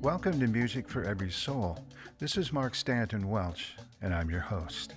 Welcome to Music for Every Soul. This is Mark Stanton Welch, and I'm your host.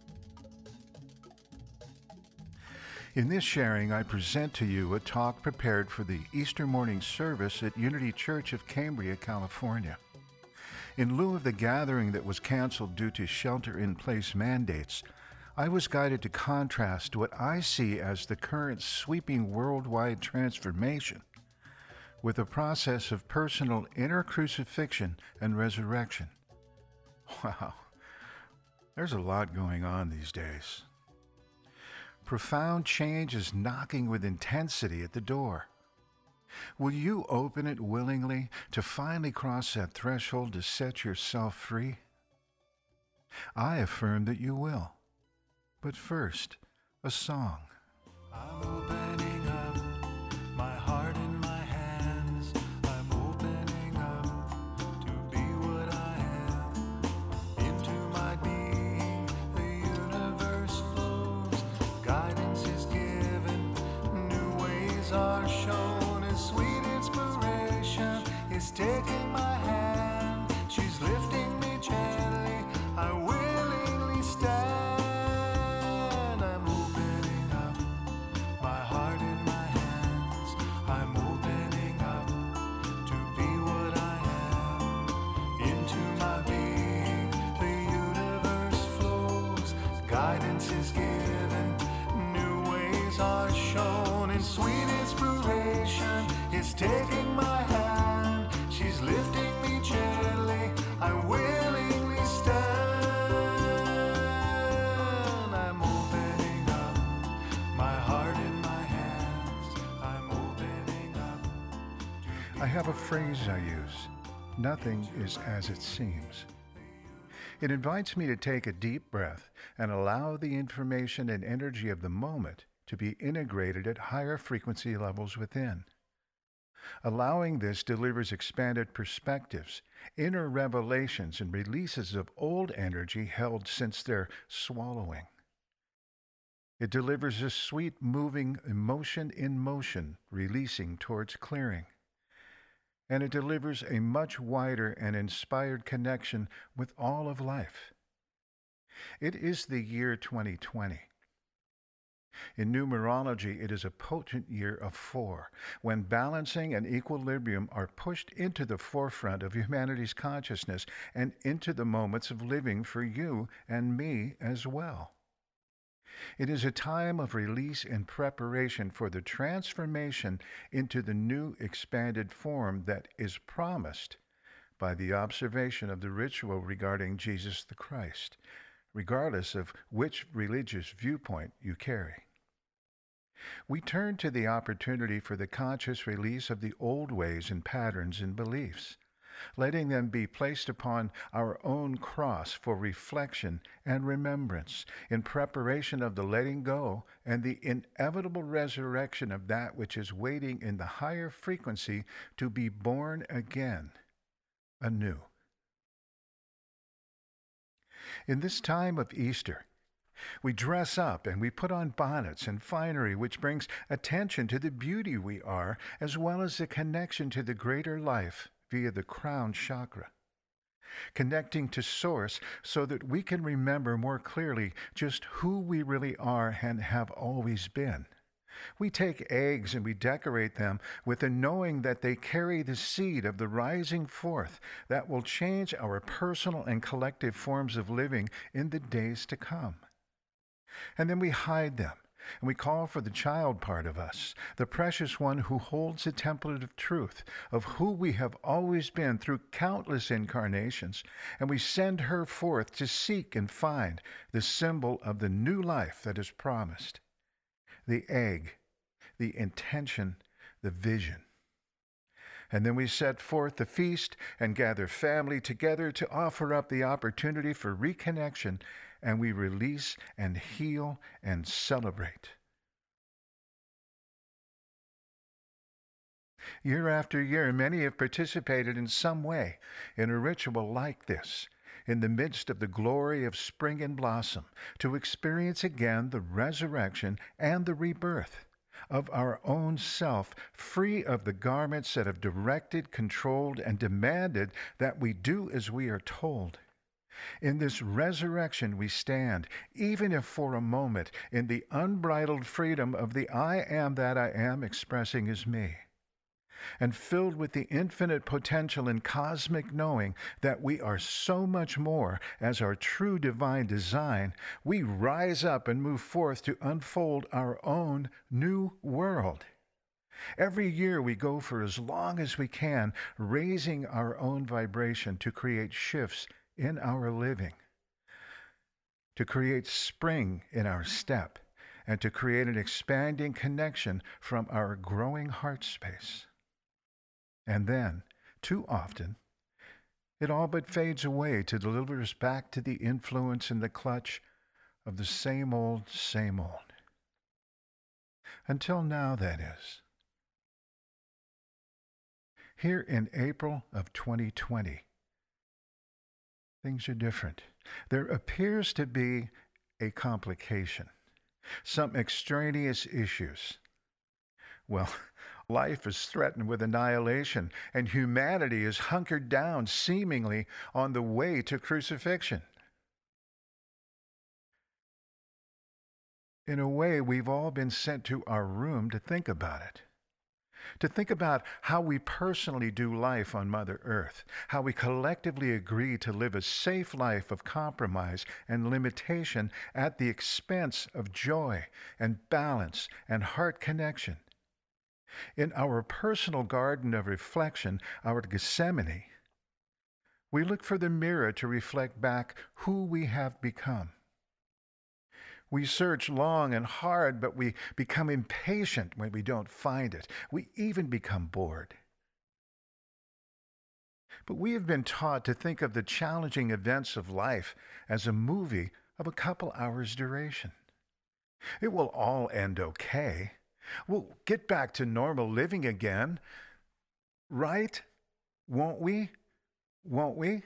In this sharing, I present to you a talk prepared for the Easter morning service at Unity Church of Cambria, California. In lieu of the gathering that was canceled due to shelter-in-place mandates, I was guided to contrast what I see as the current sweeping worldwide transformation with a process of personal inner crucifixion and resurrection. Wow, there's a lot going on these days. Profound change is knocking with intensity at the door. Will you open it willingly to finally cross that threshold to set yourself free? I affirm that you will. But first, a song. I'm opening up my heart and my hands. I'm opening up to be what I am. Into my being, the universe flows. Guidance is given, new ways are shown. A sweet inspiration is taking my hand. She's lifting me gently. I willingly stand. Guidance is given, new ways are shown, and sweet inspiration is taking my hand. She's lifting me gently, I willingly stand. I'm opening up my heart and my hands. I'm opening up. I have a phrase I use. Nothing is as it seems. It invites me to take a deep breath and allow the information and energy of the moment to be integrated at higher frequency levels within. Allowing this delivers expanded perspectives, inner revelations, and releases of old energy held since their swallowing. It delivers a sweet moving emotion in motion, releasing towards clearing. And it delivers a much wider and inspired connection with all of life. It is the year 2020. In numerology, it is a potent year of 4, when balancing and equilibrium are pushed into the forefront of humanity's consciousness and into the moments of living for you and me as well. It is a time of release and preparation for the transformation into the new expanded form that is promised by the observation of the ritual regarding Jesus the Christ, regardless of which religious viewpoint you carry. We turn to the opportunity for the conscious release of the old ways and patterns and beliefs, letting them be placed upon our own cross for reflection and remembrance in preparation of the letting go and the inevitable resurrection of that which is waiting in the higher frequency to be born again, anew. In this time of Easter, we dress up and we put on bonnets and finery, which brings attention to the beauty we are, as well as the connection to the greater life via the crown chakra, connecting to Source so that we can remember more clearly just who we really are and have always been. We take eggs and we decorate them with the knowing that they carry the seed of the rising forth that will change our personal and collective forms of living in the days to come. And then we hide them. And we call for the child part of us, the precious one who holds the template of truth, of who we have always been through countless incarnations, and we send her forth to seek and find the symbol of the new life that is promised. The egg, the intention, the vision. And then we set forth the feast and gather family together to offer up the opportunity for reconnection, and we release and heal and celebrate. Year after year, many have participated in some way in a ritual like this, in the midst of the glory of spring and blossom, to experience again the resurrection and the rebirth, of our own self, free of the garments that have directed, controlled, and demanded that we do as we are told. In this resurrection we stand, even if for a moment, in the unbridled freedom of the I am that I am expressing as me, and filled with the infinite potential and cosmic knowing that we are so much more as our true divine design, we rise up and move forth to unfold our own new world. Every year we go for as long as we can, raising our own vibration to create shifts in our living, to create spring in our step, and to create an expanding connection from our growing heart space. And then, too often, it all but fades away to deliver us back to the influence and the clutch of the same old, same old. Until now, that is. Here in April of 2020, things are different. There appears to be a complication, some extraneous issues. Well, life is threatened with annihilation, and humanity is hunkered down, seemingly on the way to crucifixion. In a way, we've all been sent to our room to think about it. To think about how we personally do life on Mother Earth, how we collectively agree to live a safe life of compromise and limitation at the expense of joy and balance and heart connection. In our personal garden of reflection, our Gethsemane, we look for the mirror to reflect back who we have become. We search long and hard, but we become impatient when we don't find it. We even become bored. But we have been taught to think of the challenging events of life as a movie of a couple hours' duration. It will all end okay. We'll get back to normal living again. Right? Won't we? Won't we?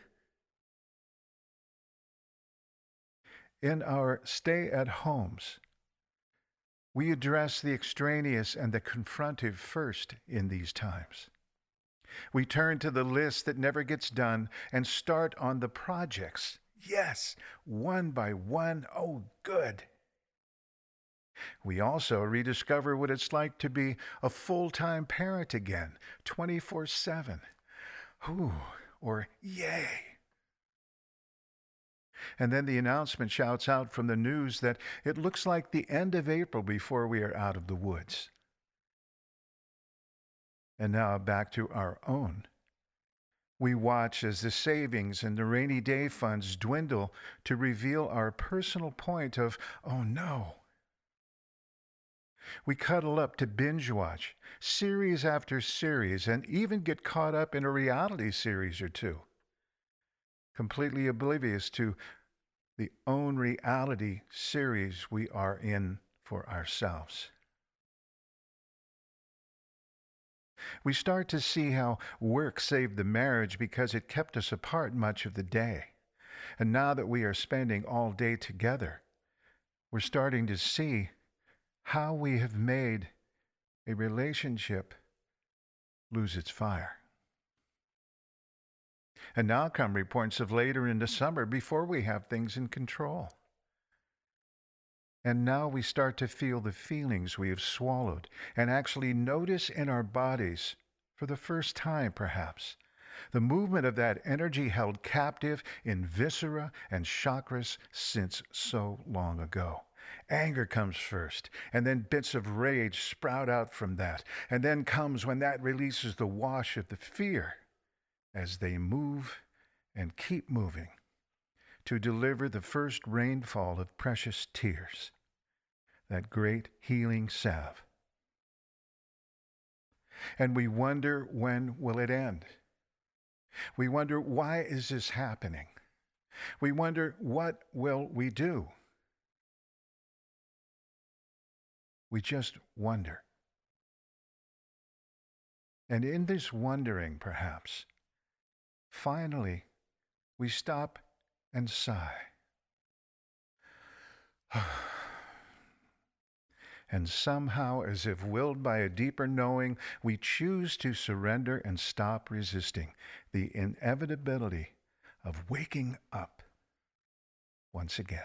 In our stay-at-homes, we address the extraneous and the confrontive first in these times. We turn to the list that never gets done and start on the projects. Yes, one by one. Oh, good. We also rediscover what it's like to be a full-time parent again, 24/7. Ooh, or yay. And then the announcement shouts out from the news that it looks like the end of April before we are out of the woods. And now back to our own. We watch as the savings and the rainy day funds dwindle to reveal our personal point of, oh no. We cuddle up to binge watch, series after series, and even get caught up in a reality series or two, completely oblivious to the own reality series we are in for ourselves. We start to see how work saved the marriage because it kept us apart much of the day. And now that we are spending all day together, we're starting to see how we have made a relationship lose its fire. And now come reports of later in the summer before we have things in control. And now we start to feel the feelings we have swallowed and actually notice in our bodies, for the first time perhaps, the movement of that energy held captive in viscera and chakras since so long ago. Anger comes first, and then bits of rage sprout out from that. And then comes when that releases the wash of the fear as they move and keep moving to deliver the first rainfall of precious tears, that great healing salve. And we wonder, when will it end? We wonder, why is this happening? We wonder, what will we do? We just wonder. And in this wondering, perhaps, finally, we stop and sigh. And somehow, as if willed by a deeper knowing, we choose to surrender and stop resisting the inevitability of waking up once again.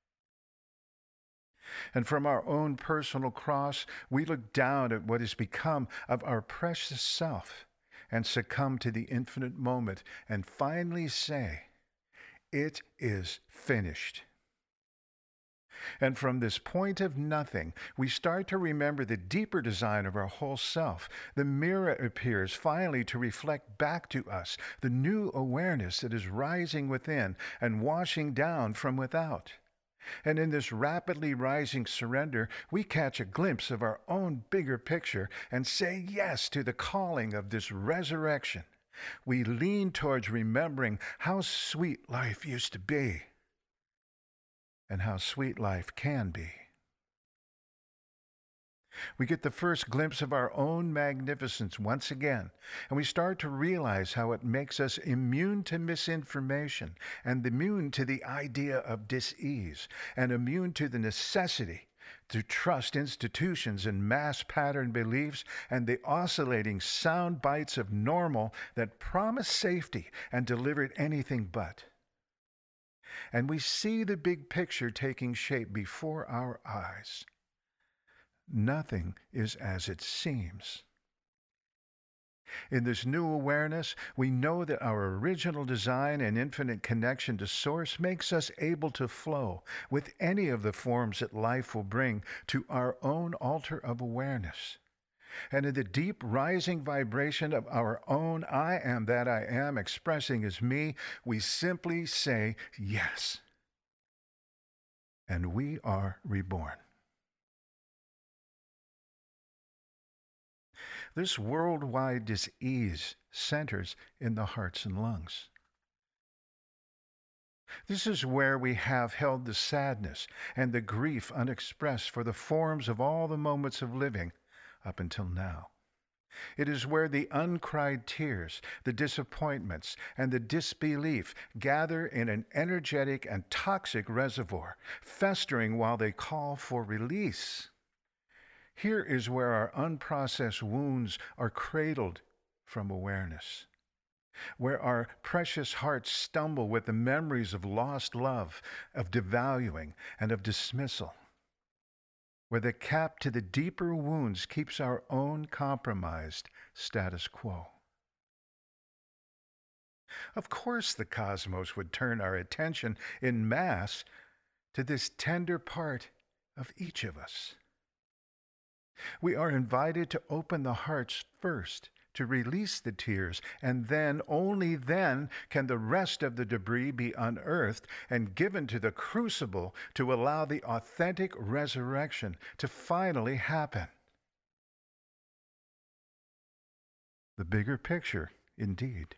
And from our own personal cross, we look down at what has become of our precious self and succumb to the infinite moment and finally say, "It is finished." And from this point of nothing, we start to remember the deeper design of our whole self. The mirror appears finally to reflect back to us the new awareness that is rising within and washing down from without. And in this rapidly rising surrender, we catch a glimpse of our own bigger picture and say yes to the calling of this resurrection. We lean towards remembering how sweet life used to be and how sweet life can be. We get the first glimpse of our own magnificence once again, and we start to realize how it makes us immune to misinformation and immune to the idea of dis-ease and immune to the necessity to trust institutions and mass pattern beliefs and the oscillating sound bites of normal that promise safety and delivered anything but. And we see the big picture taking shape before our eyes. Nothing is as it seems. In this new awareness, we know that our original design and infinite connection to Source makes us able to flow with any of the forms that life will bring to our own altar of awareness. And in the deep rising vibration of our own I am that I am expressing as me, we simply say yes. And we are reborn. This worldwide dis-ease centers in the hearts and lungs. This is where we have held the sadness and the grief unexpressed for the forms of all the moments of living up until now. It is where the uncried tears, the disappointments, and the disbelief gather in an energetic and toxic reservoir, festering while they call for release. Here is where our unprocessed wounds are cradled from awareness, where our precious hearts stumble with the memories of lost love, of devaluing, and of dismissal, where the cap to the deeper wounds keeps our own compromised status quo. Of course, the cosmos would turn our attention en masse to this tender part of each of us. We are invited to open the hearts first, to release the tears, and then, only then, can the rest of the debris be unearthed and given to the crucible to allow the authentic resurrection to finally happen. The bigger picture, indeed.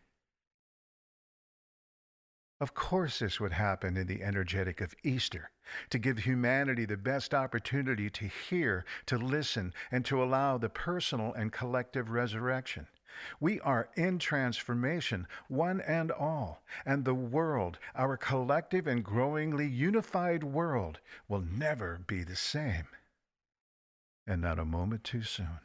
Of course this would happen in the energetic of Easter, to give humanity the best opportunity to hear, to listen, and to allow the personal and collective resurrection. We are in transformation, one and all, and the world, our collective and growingly unified world, will never be the same. And not a moment too soon.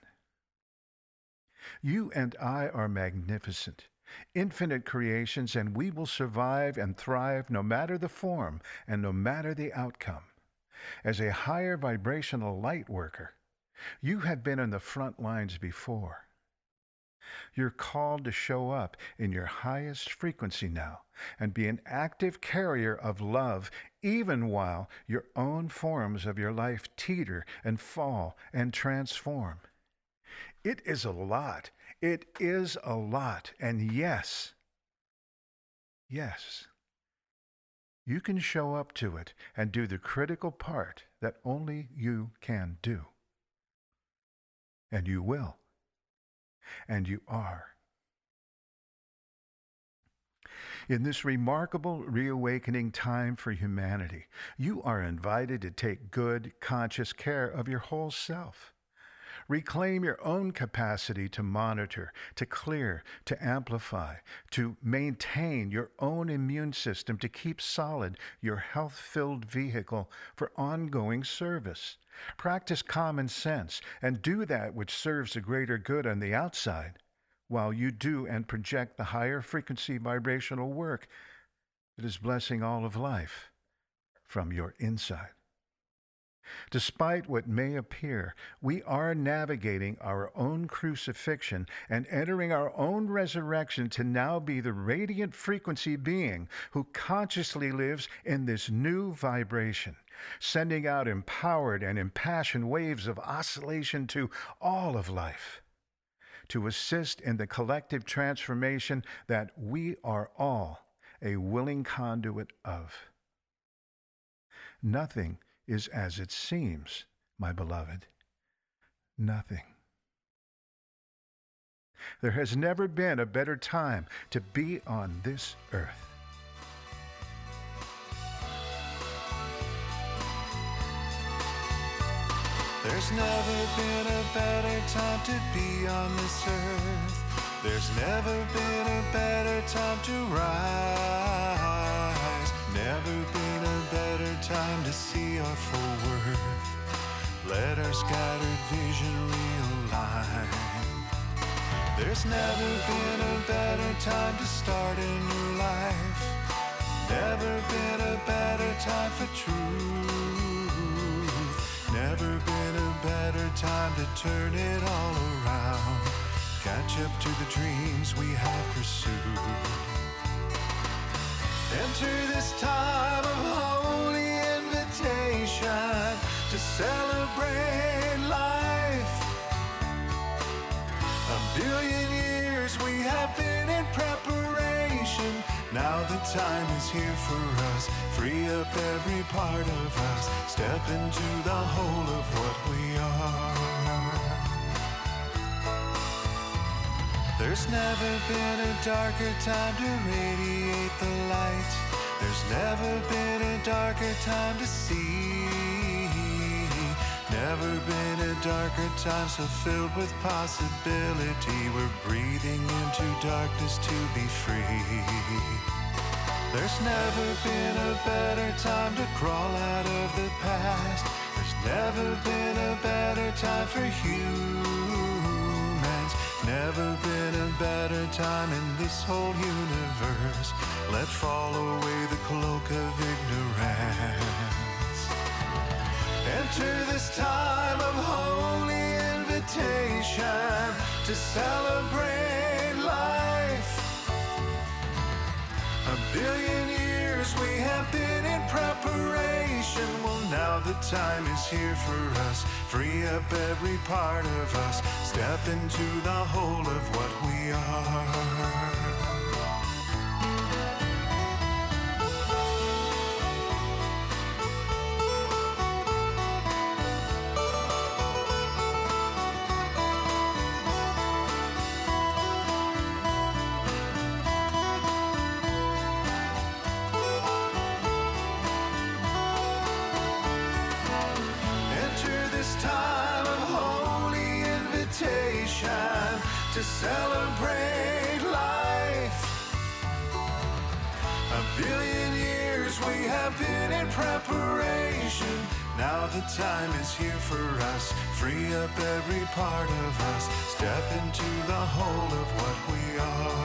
You and I are magnificent, infinite creations, and we will survive and thrive no matter the form and no matter the outcome. As a higher vibrational light worker, you have been on the front lines before. You're called to show up in your highest frequency now and be an active carrier of love even while your own forms of your life teeter and fall and transform. It is a lot. It is a lot. And yes, you can show up to it and do the critical part that only you can do. And you will. And you are. In this remarkable reawakening time for humanity, you are invited to take good, conscious care of your whole self. Reclaim your own capacity to monitor, to clear, to amplify, to maintain your own immune system, to keep solid your health-filled vehicle for ongoing service. Practice common sense and do that which serves a greater good on the outside, while you do and project the higher frequency vibrational work that is blessing all of life from your inside. Despite what may appear, we are navigating our own crucifixion and entering our own resurrection to now be the radiant frequency being who consciously lives in this new vibration, sending out empowered and impassioned waves of oscillation to all of life, to assist in the collective transformation that we are all a willing conduit of. Nothing is as it seems, my beloved. Nothing. There has never been a better time to be on this earth. There's never been a better time to be on this earth. There's never been a better time to rise. Never been a better time to see our full worth. Let our scattered vision realign. There's never been a better time to start a new life. Never been a better time for truth. Never been a better time to turn it all around. Catch up to the dreams we have pursued. Enter this time of holy invitation to celebrate life. A billion years we have been in preparation. Now the time is here for us. Free up every part of us. Step into the whole of what we are. There's never been a darker time to radiate the light. There's never been a darker time to see. Never been a darker time so filled with possibility. We're breathing into darkness to be free. There's never been a better time to crawl out of the past. There's never been a better time for humans. Never been a better time in this whole universe. Let fall away the cloak of ignorance. Enter this time of holy invitation to celebrate life. A billion years we have been in preparation. Well, now the time is here for us. Free up every part of us. Step into the whole of what we are. To celebrate life. A billion years we have been in preparation. Now the time is here for us. Free up every part of us. Step into the whole of what we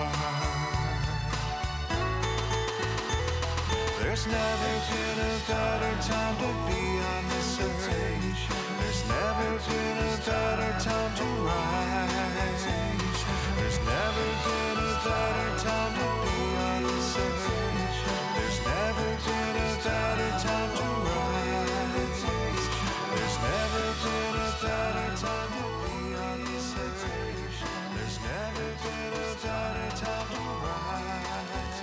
are. There's never been a better time to be on this earth. There's never been a better time to rise. There's never been a better time to be on this earth. There's never been a better time to rise. There's never been a better time to be on this earth. There's never been a better time to rise.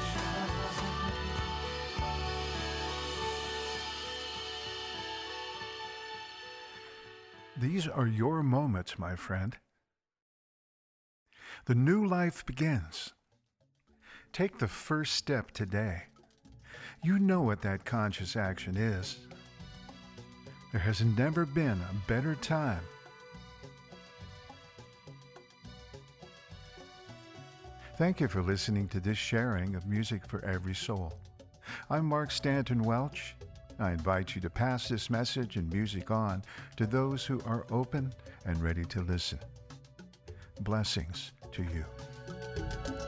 These are your moments, my friend. The new life begins. Take the first step today. You know what that conscious action is. There has never been a better time Thank you for listening to this sharing of Music for Every Soul. I'm Mark Stanton Welch. I invite you to pass this message and music on to those who are open and ready to listen. Blessings to you.